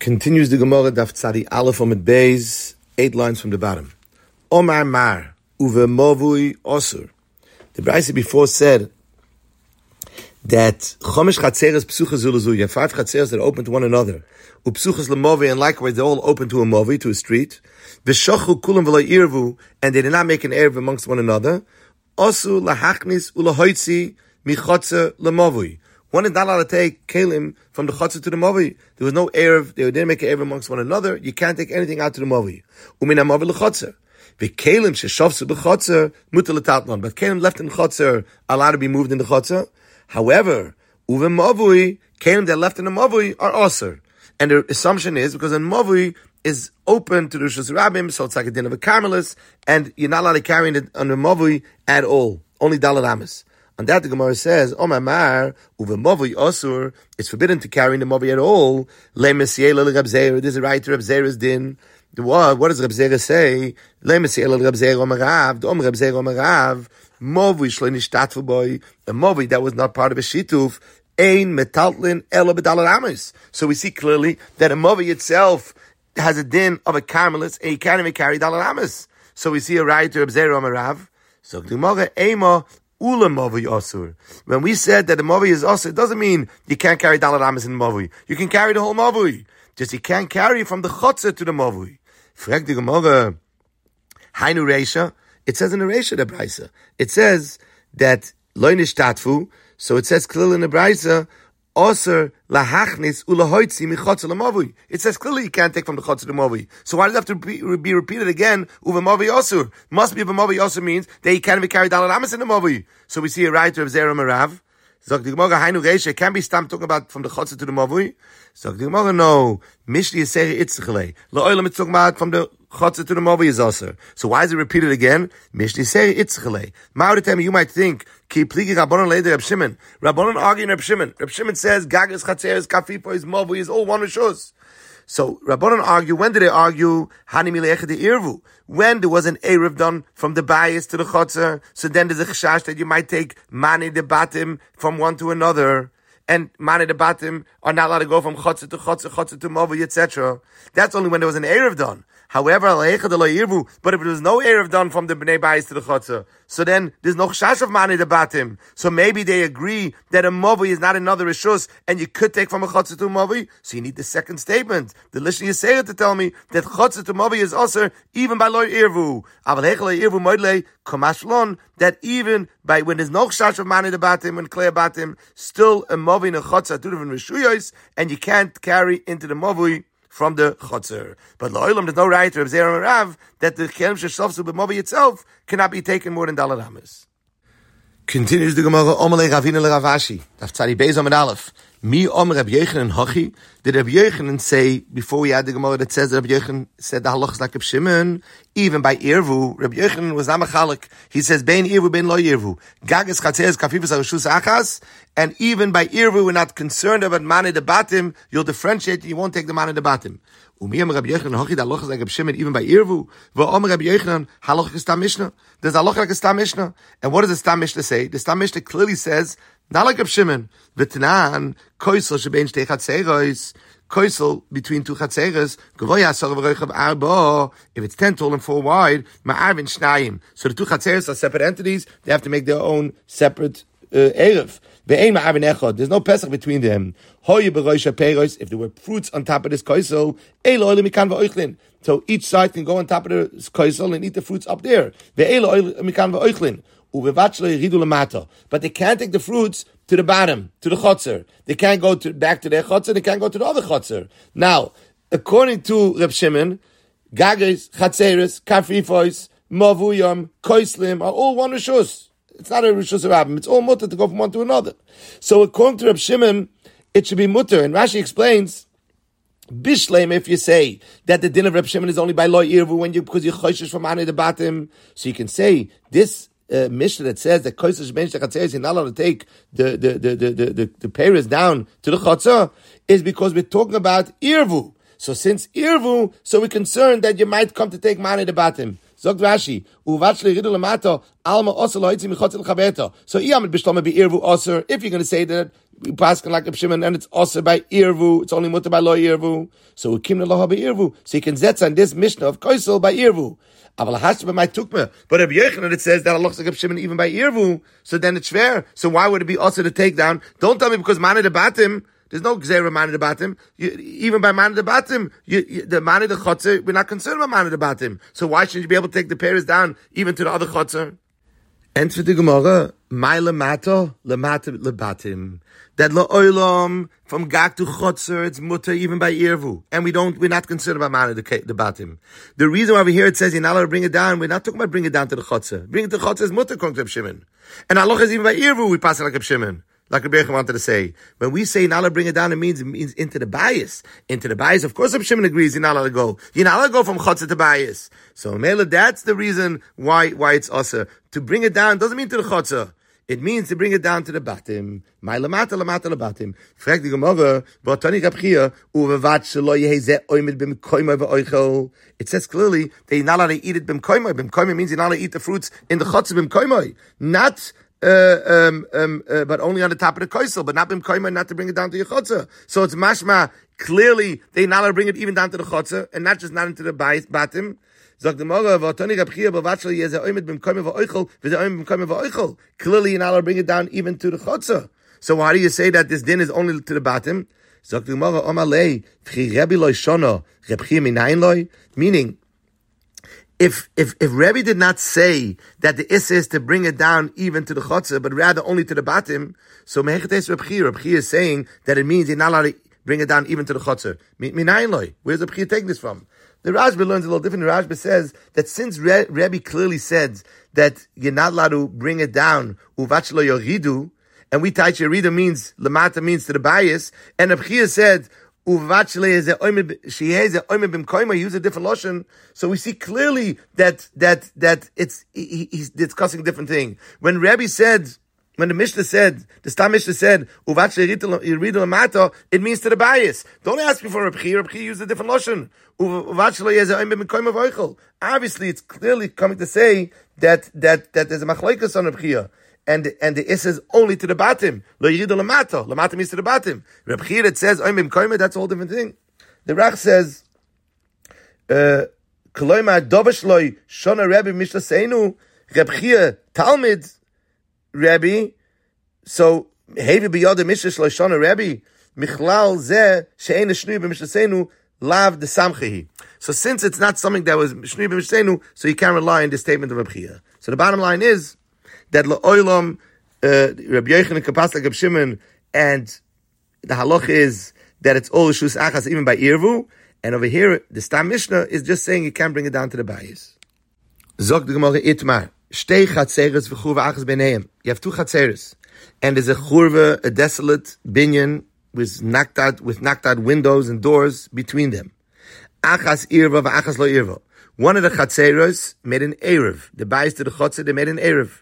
Continues the Gemara Daf Tzadi Aleph Amud Beis, 8 lines from the bottom. Omar Mar Uve Movui Osur. The Brisa before said that Chomesh Chatzeres Psuchas Zuluzu. You have 5 Chatzeres that are open to one another. Upsuchas Lemovi, and likewise they're all open to a movi, to a street. V'shochu kulam v'lo irvu, and they did not make an erev amongst one another. Osu lahachnis ulahoitzi michotze lemovui. One is not allowed to take kelim from the chotzer to the movi. There was no erev. They didn't make an erev amongst one another. You can't take anything out to the movi. Umin hamovi lechotzer. V'kelim sheshovsu b'chotzer mutar l'tatlan. But kelim left in the chotzer allowed to be moved in the chotzer. However, uve movui, kelim that left in the movui are osur. And the assumption is because a movui is open to the Rishus Rabbim, so it's like a din of a Carmelis, and you're not allowed to carry it on the movui at all. Only Dalad Amis. On that, the Gemara says, Omar Mar, uve movui osur, it's forbidden to carry in the movui at all. Le Messiah le Reb Zeir, this is right to Reb Zeir's din. What does Reb Zeir say? Le Messiah le Reb Zeir Omar Rav, the Reb Zeir Omar Rav, movui shlo nishtatfu boy, a movui that was not part of a shituf, ein metaltlin elo b'dalad amis. So we see clearly that a movui itself has a din of a Carmelis, and you can't even carry dalad amis. So we see a right to Reb Zeir Omar Rav. So the Gemara ema ula movui osur. When we said that the movui is osur, it doesn't mean you can't carry dalad amis in the movui. You can carry the whole movui. Just you can't carry from the chotzer to the movui. Frag the Gemara, hainu reisha. It says in the reisha the brisa. It says that lo nishtatfu. So it says clearly in the brisa, osur lahachnis ulahoitzi michotzer lemavui. It says clearly you can't take from the chotzer to the mavui. So why does it have to be repeated again? Uve mavui osur. Must be if a mavui osur means that you can't even carry dalad amis in the mavui. So we see a right of Zera Marav. Zog the Gemara hainu reisha can't be stamped talking about from the chotzer to the mavui. Zog the Gemara no. Mishli yiseri itzichle. La'olam it's talking about from the chotzer to the mavui is osur. So why is it repeated again? Mishli yiseri itzichle. Ma'odetem you might think Ki pligi Rabbanon leide Reb Shimon. Rabbanon arguing Reb Shimon. Reb Shimon says Gagas Chatzeres Kafipo is Movu is all one rishus. So Rabbanon argue. When did they argue? Hani milechad irvu. When there was an erev done from the bayis to the chotzer, so then there's a chashash that you might take mani debatim from one to another, and mani debatim are not allowed to go from chotzer to chotzer, chotzer to movu, etc. That's only when there was an erev done. However, but if there was no erev done from the bnei bayis to the chotzer, so then there's no chash of mani debatim. So maybe they agree that a movi is not another rishus, and you could take from a chotzer to a movi. So you need the second statement, the lishni yisera, to tell me that chotzer to movi is also even by loy irvu. That even by when there's no chash of mani debatim and klei batim, still a movi and a chotzer two different rishuyos, and you can't carry into the movi from the chotzer. But la'olam, there's no right to Reb Zeir Omar Rav that the kelim sheshavsu b'movi itself cannot be taken more than dalad amis. Continues the Gemara, Omalei Ravina le Ravashi, Daf Tzadi Beis Amud Aleph. Mi Om Reb Yochanan Hachi. Did Reb Yochanan say, before we had the Gemara that says that Reb Yochanan said the halachas like Reb Shimon, even by Irvu, Reb Yochanan was not machalik. He says, Bein Irvu, Bein Lo Irvu. Gagas Chatzeres Kafifas Arishus Achas. And even by Irvu, we're not concerned about mani debatim. You'll differentiate, you won't take the mani debatim. Umiyam Reb Yochanan Hachi, the halachas like Reb Shimon, even by Irvu. V'om Reb Yochanan, halachas Stam Mishnah. There's a halacha like a Stam Mishnah. And what does the Stam Mishnah say? The Stam Mishnah clearly says, not like Reb Shimon, v'tanan koisel shebein shtei chatzeros, koisel between two chatzeros, gavoya asar v'roichav arba. If it's 10 tall and 4 wide, ma'arvin shnayim. So the two chatzeros are separate entities. They have to make their own separate erev. Ve'ein ma'arvin echad. There's no pesach between them. Hoye b'roisha peiros. If there were fruits on top of this koisel, eilo oile mikan v'oichlin. So each side can go on top of the koisel and eat the fruits up there. Ve'eilo oile mikan v'oichlin. But they can't take the fruits to the bottom, to the chotzer. They can't go back to their chotzer, they can't go to the other chotzer. Now, according to Reb Shimon, gagas, chatzeres, kafrifois, mavuyam, koislim are all one rishus. It's not a rishus of Rabbim, it's all mutter to go from one to another. So according to Reb Shimon, it should be mutter. And Rashi explains, Bishleim, if you say that the din of Reb Shimon is only by lo irvu because you're choishish from ani debatim, so you can say this Mishnah that says that koisel shebein shtei chatzeros you're not allowed to take the peiros down to the chotzer is because we're talking about irvu. So since irvu, so we're concerned that you might come to take mani debatim. Sagt Rashi, uvatshli ridu lamato alma osel loitzi michotzel chabeto. So iyamid b'shloma be'irvu oser. If you're going to say that we pass like Reb Shimon and it's oser by irvu, it's only mutter by lo irvu. So we kim loha by irvu. So you can zetz on this Mishnah of koisel by irvu. But Reb Yochanan it says that Allah like Reb Shimon even by irvu. So then it's fair. So why would it be oser to take down? Don't tell me because mana debatim. There's no gzera mana debatim. Even by mana debatim, the mana de chotzer, we're not concerned about mana debatim. So why shouldn't you be able to take the pairs down even to the other chotzer? And for the Gemara, my lemata lebatim. That la'olam from gag to chotzer, it's mutter even by irvu, and we're not concerned about mana debatim. The reason why over here it says you're not allowed to bring it down, we're not talking about bring it down to the chotzer. Bring it to the chotzer is mutter according to Reb Shimon, and Allah is even by irvu. We pass it like Reb Shimon. Like Rabbi Yochanan wanted to say, when we say not allowed to bring it down, it means into the bias. Into the bias, of course, Rabbi Shimon agrees you're not allowed to go. You're not allowed to go from chotzer to bias. So, Mela, that's the reason why it's also to bring it down doesn't mean to the chotzer. It means to bring it down to the batim. My lamata lebatim. Frag the Gemara, v'atani kapchia uvevat shelo yehezeh oimid b'mkoimah v'oichel. It says clearly that you're not allowed to eat it b'mkoimah. B'mkoimah means you're not allowed to eat the fruits in the chotzer b'mkoimah. Not but only on the top of the koisel, but not b'mkoimah, not to bring it down to your chotzer. So it's mashma, clearly they're not allowed to bring it even down to the chotzer, and not just not into the batim. Clearly you're not allowed to bring it down even to the chotzer. So why do you say that this din is only to the batim? Meaning, if Rebbe did not say that the issa is to bring it down even to the chotzer, but rather only to the batim, so mehechetes Reb Chia is saying that it means you're not allowed to bring it down even to the chotzer. Minayin loy. Where's Reb Chia taking this from? The Rashba learns a little different. The Rashba says that since Rebbe clearly said that you're not allowed to bring it down, uvat shelo yoridu, and we touch yoridu means lamata means to the bias, and Reb Chia said uvat shelo yehezeh oimid b'mkoimah, use a different lotion. So we see clearly that he's discussing a different thing. When Rebbe said, when the Mishnah said, the Stam Mishnah said, uvat shelo yoridu lamata, it means to the bias. Don't ask me for Reb Chia. Reb Chia used a different lotion. Obviously, it's clearly coming to say that there's a machlokes on Reb Chia, and the issa is only to the batim. Lo yiridu lamata. Lamata means to the batim. Reb Chia that says oim b'mkoimah, that's a whole different thing. The Rach says, Koloima dovash loy shona Rebbe mishtaseinu Reb Chia Talmid Rebbe. So hevi biyod mishtash loy shona Rebbe michlal zeh she'ein shnui b'mishtaseinu. Lav the samchehi. So since it's not something that was shnui b'mishtenu, so you can't rely on the statement of Reb Chia. So the bottom line is that la'olam Rabbi Yochanan kapas like Reb Shimon, and the halach is that it's all shus achas even by irvu. And over here, the Stam Mishnah is just saying you can't bring it down to the bayis. Zog the Gemara itmar shtei chatzeres v'churva achas b'neihem. You have two chatzeres, and there's a churva, a desolate binyan with knocked out windows and doors between them. Achas irva v'achas lo irva. One of the chatzeros made an erev. The bayis to the chotzer, they made an erev.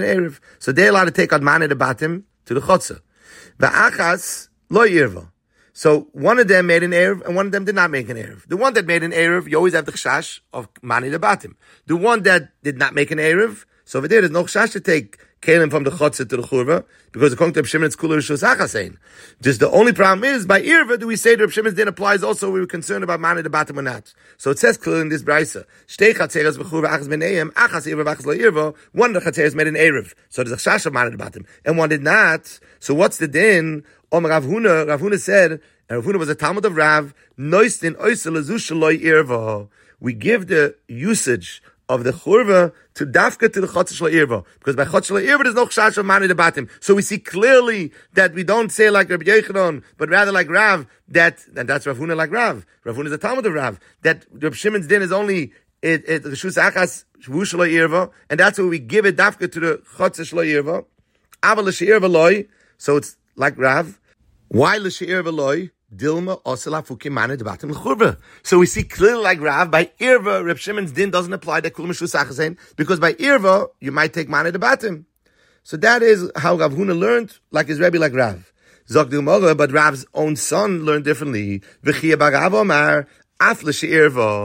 So they're allowed to take out mana debatim to the chotzer. V'achas lo irva. So one of them made an erev, and one of them did not make an erev. The one that made an erev, you always have the chashash of mana debatim. The one that did not make an erev, so over there's no chashash to take kalim from the chotzer to the churva, because according to Reb Shimon it's kula rishus achasein. Just the only problem is by irva do we say that Reb Shimon's din applies also. We were concerned about mana debatim or not. So it says clearly in this brayso, shtei chatzeres v'churva achas b'neihem achas irva v'achas lo irva. One of the chatzeres made an erev, so there's a chash of mana debatim, and one did not. So what's the din? Rav Huna said, and Rav Huna was a Talmud of Rav, Noistin oisel azu shaloi irva. We give the usage of the churva to dafka to the chotzer shel irva, because by chotzer shel irva there's no chash of mani debatim. So we see clearly that we don't say like Rabbi Yochanan, but rather like Rav, and that's Rav Huna like Rav. Rav Huna is a Talmud of Rav, that Reb Shimon's din is only reshus achas shvu shel irva, and that's why we give it dafka to the chotzer shel irva. Aval l'she'ir v'loy, so it's like Rav. Why l'she'ir v'loy? Dilma osela fukim mana debatim l'churva. So we see clearly like Rav, by irva, Reb Shimon's din doesn't apply that kulam shus achasein, because by irva, you might take mana debatim. So that is how Rav Huna learned, like his Rebbe, like Rav. Zog Gemara, but Rav's own son learned differently. V'chia bar Rav Omar, af l'she'irva.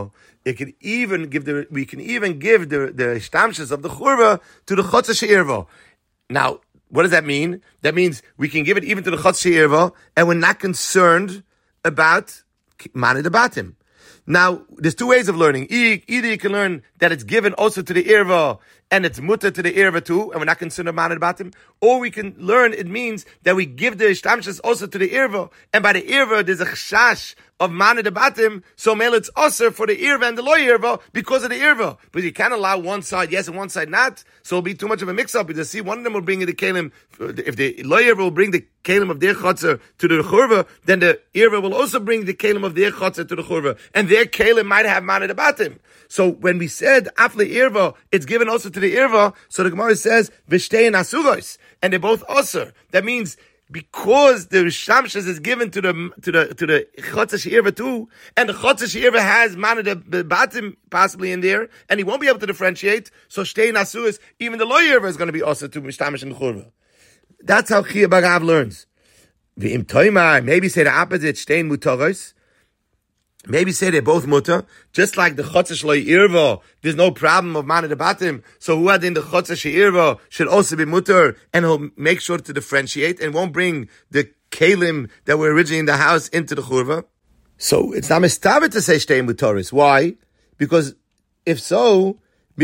we can even give the shtamshas of the churva to the chotzer she'irva. Now, what does that mean? That means we can give it even to the chotzer she'irva, and we're not concerned about manid abatim. Now, there's two ways of learning. Either you can learn that it's given also to the irva, and it's mutter to the irva too, and we're not concerned about manid abatim. Or we can learn it means that we give the shtamshas also to the irva, and by the irva there's a chashash of manid abatim, so mele it's also for the irva and the lo irva because of the irva. But you can't allow one side yes and one side not, so it'll be too much of a mix-up. You just see one of them will bring the kelim, if the lo irva will bring the kelim of their chotzer to the churva, then the irva will also bring the kelim of their chotzer to the churva, and their kelim might have manid abatim. So when we said afle irva, it's given also to the irva, so the Gemara says v'shtein asugos, and they're both aser. That means because the shamshas is given to the chotzer she'irva too, and the chotzer she'irva has manid abatim possibly in there, and he won't be able to differentiate. So shtein asugos, even the lo irva is going to be aser to mishtamish in the churva. That's how Chia Barav learns. V'im toimar, maybe say the opposite, shtein mutaros. Maybe say they're both mutter, just like the chotzer shloi irva, there's no problem of manid abatim, so who had in the chotzer she'irva should also be mutter, and he'll make sure to differentiate, and won't bring the kelim that were originally in the house into the churva. So it's not mistavet to say shtei mutaris. Why? Because if so,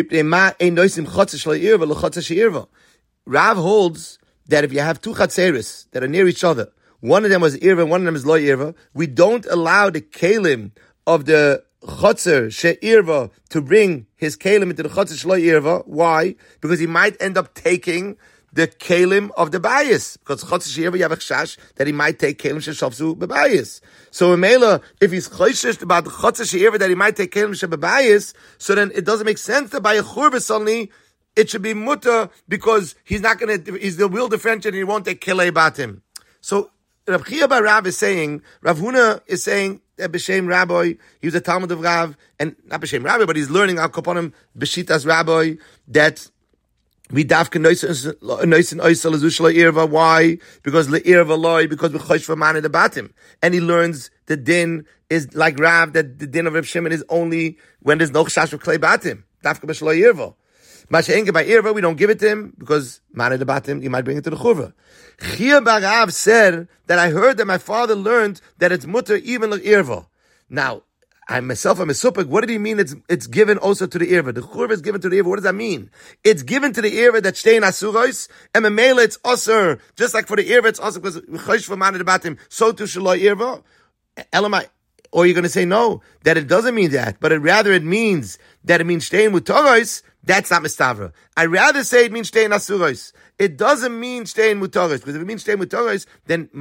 Rav holds that if you have two chatzeris that are near each other, one of them was irva, one of them is lo irva, we don't allow the kelim of the chotzer she'irva to bring his kelim into the chotzer shelo irva. Why? Because he might end up taking the kelim of the bayis. Because chotzer she'irva, you have a chash that he might take kelim she'shavzu bebayis. So in Mela, if he's choishish about the chotzer she'irva that he might take kelim she'bebayis, so then it doesn't make sense to buy a churva suddenly. It should be mutter because he's the will differentiate and he won't take kelei batim. So Rav Chia bar Rav is saying, Rav Huna is saying that B'Shem Rabbi, he was a Talmud of Rav, and not B'Shem Rabbi, but he's learning Al Kaponim B'Shitas Rabbi, that we dafka noisin oisel azushla irva. Why? Because le'irva loy, because we chosh for manid abatim. And he learns the din is like Rav, that the din of Rav Shimon is only when there's no chash for klei batim. Dafka b'shlo irva. Masha'enke by irva, we don't give it to him, because manid abatim, you might bring it to the churva. Chia bar Rav said that I heard that my father learned that it's mutter even like irva. Now, I'm a supik. What did he mean? It's given also to the irva. The churva is given to the irva. What does that mean? It's given to the irva that shtein asuros, and memela it's aser. Just like for the irva, it's aser because chosh for manid abatim. So too shelo irva. Elamai. Or you're going to say no, that it doesn't mean that, but it means that it means shtein mutaros. That's not mistavra. I rather say it means shtein asuros. It doesn't mean shtein mutaros, because if it means shtein mutaros, then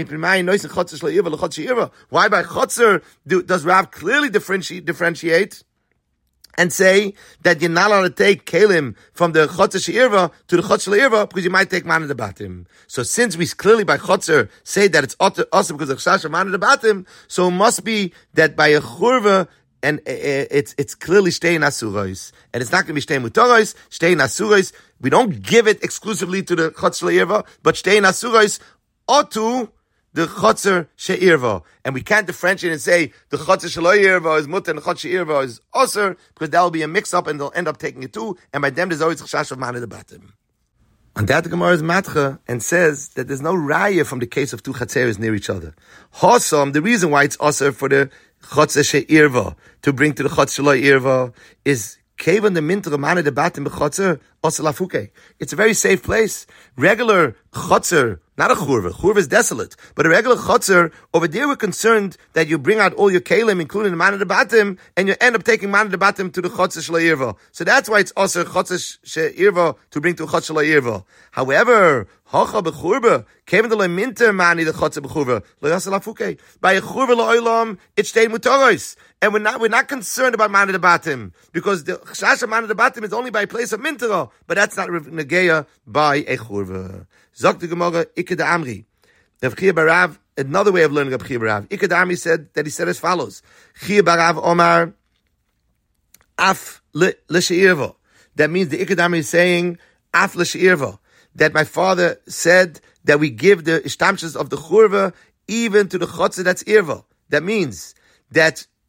why by chotzer does Rav clearly differentiate and say that you're not allowed to take kelim from the chotzer she'irva to the chotzer she'irva because you might take manid abatim. So since we clearly by chotzer say that it's also because of chash of manid abatim, so it must be that by a churva and it's clearly shtein asuros, and it's not going to be shtein mutaros, shtein asuros. We don't give it exclusively to the chotzer she'irva, but shtein asuros otu the chotzer she'irva, and we can't differentiate and say the chotzer she'irva is mutter and the chotzer she'irva is aser, because that will be a mix-up and they'll end up taking it too, and by them there's always chash of manid abatim. On that the Gemara is matcha and says that there's no raya from the case of two chatzeres near each other. Hosam, the reason why it's aser for the chotzer she'irva to bring to the chotzer she'irva is Kevan the minter manid abatim b'chotzer oselafuke. It's a very safe place. Regular chotzer, not a churva. Churva is desolate, but a regular chotzer over there. We're concerned that you bring out all your kelim, including the manid abatim, and you end up taking manid abatim to the chotzer she'irva. So that's why it's also chotzer she'irva to bring to chotzer she'irva. However, hacha b'churva kevan the minter mani the chotzer b'churva loyaselafuke. By a churva lo'olam, it's shtei mutaros. And we're not concerned about manid abatim, because the chash of manid abatim is only by a place of mintera, but that's not negeya by a churva. Zok the Gemara Iked Amri. Rav Chia bar Rav, another way of learning Rav Chia bar Rav. Iked Amri said as follows: Chia bar Rav Omar af l'she'irva. That means the Iked Amri is saying af l'she'irva, that my father said that we give the ishtamshas of the churva even to the chotzer that's irva. That means that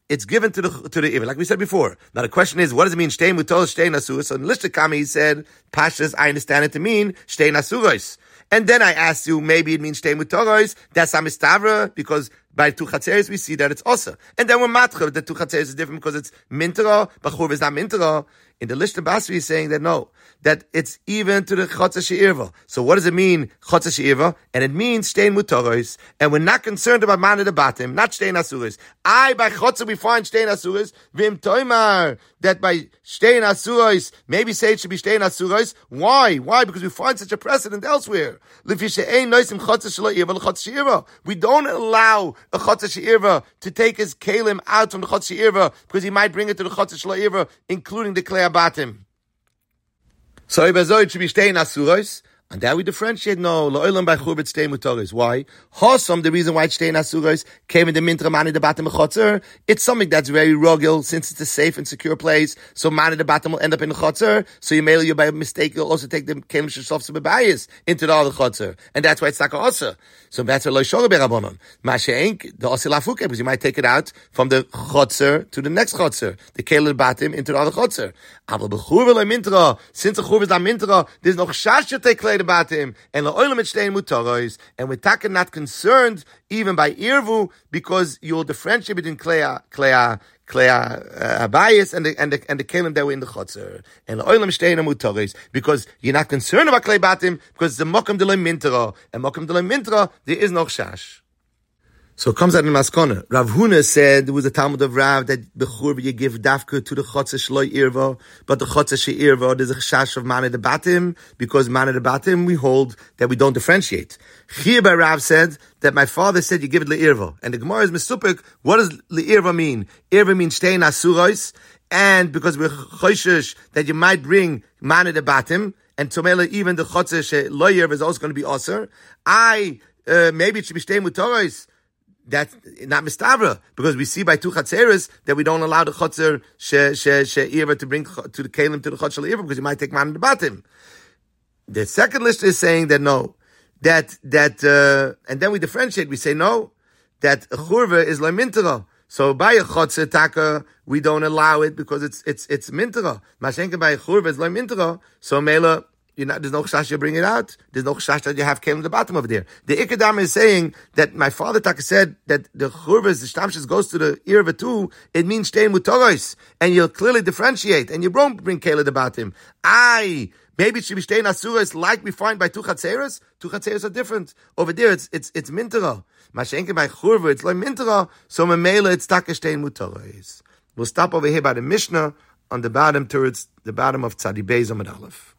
it's given to the Iver, like we said before. Now the question is, what does it mean, Shtei Mutoros, Shtei Asuros? So in Lishtakami he said, Pashas, I understand it to mean Shtei Asuros. And then I asked you, maybe it means Shtei Mutoros, that's Amistavra, because by two chatzeres we see that it's Osa. And then we're matcha, that two chatzeres is different because it's Mintera, but Churva is not Mintera. In the Lishta Basri is saying that no, that it's even to the Chotza She'irva. So what does it mean, Chotza She'irva? And it means Shtein Mutoros. And we're not concerned about Mana de Batim, not Shtein Asuris. By Chotza we find Shtein Asuris, Vim Toimar, that by Shtein Asuris, maybe say it should be Shtein Asuris. Why? Why? Because we find such a precedent elsewhere. We don't allow a Chotza She'irva to take his Kalim out from the Chotza She'irva because he might bring it to the Chotza She'irva, including the Klei Batim. So it should be Shtein Asuros, and that we differentiate. No, Lo'olam by Churva Shtein Mutoros. Why? Hosam, the reason why it's Shtein Asuros came in the Mintra Mani de Batim Chotzer. It's something that's very rogel, since it's a safe and secure place. So Mani de Batim will end up in the Chotzer. So you by mistake, you'll also take the Kelim Sheshof Bebayis into the other Chotzer, and that's why it's Taka Osa. So that's why Lo'ishore Berabonon. Mashenk the Osi Lafuke, because you might take it out from the Chotzer to the next Chotzer, the Kelim Batim into the other Chotzer. Aber b'churva le'mintra, since the churva is not mintra, there's no chash to take klei about him, and le'olam et shtein mutaros, and we're talking not concerned even by irvu, because you'll differentiate between klei abayis and the kelim that were in the chotzer, and le'olam shtein mutaros, because you're not concerned about klei about him, because the mokum de le'mintra, and mokum de le'mintra, there is no chash. So it comes out in Maskona. Rav Huna said there was a Talmud of Rav that b'churva you give dafka to the chotzer shloi irva, but the chotzer she'irva there's a chash of mana de batim, because mana de batim we hold that we don't differentiate. Here by Rav said that my father said you give it le'irva, and the Gemara is misupik. What does le'irva mean? Irva means shtein asuros, and because we're choishish that you might bring mana de batim, and tomela even the chotzer she'loi irva is also going to be aser. Maybe it should be shtein mutoros. That's not mistavra, because we see by two chatzeres that we don't allow the chatzer she'irva to bring to the kelim to the chatzer she'irva, because you might take man in the batim. The second list is saying that no, and then we differentiate. We say no, that a churva is like mintera. So by a chotzer taka we don't allow it because it's mintera. Mashenka by a churva is like mintera. So mela. There's no chash you bring it out. There's no chash that you have came to the bottom over there. The Ikadam is saying that my father Taka said that the churvas, the shtamshis goes to the irva too. It means shtein mutoros, and you'll clearly differentiate, and you won't bring kela the bottom. Maybe it should be shtein asuras like we find by two chatzeres. Two chatzeres are different. Over there, it's mintera. Mashenke by churva, it's like mintera. So memela, it's taka shtein mutoros. We'll stop over here by the Mishnah on the bottom towards the bottom of Tzadi Beis Amud Aleph.